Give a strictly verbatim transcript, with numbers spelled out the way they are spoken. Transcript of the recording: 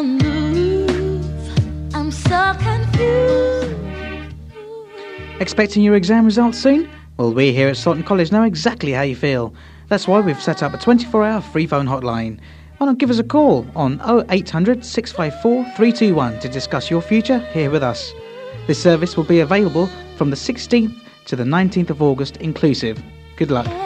can't move. I'm so confused. Expecting your exam results soon? Well, we here at Salton College know exactly how you feel. That's why we've set up a twenty-four hour free phone hotline. Why not give us a call on oh eight hundred, six five four, three two one to discuss your future here with us. This service will be available from the sixteenth to the nineteenth of August inclusive. Good luck.